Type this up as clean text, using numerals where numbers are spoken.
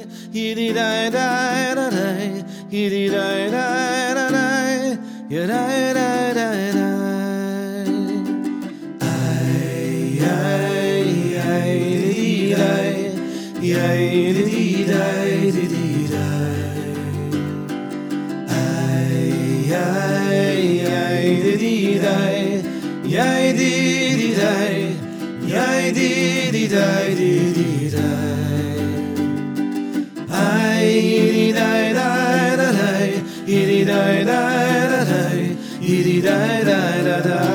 yidi da da da da, yidi da da da da, yida da da da. Ay ay ay di da, ay di da di da. Ay ay ay di da, ay di da, ay di da di da. Ay di da da da da, di da da da da, di da da da da.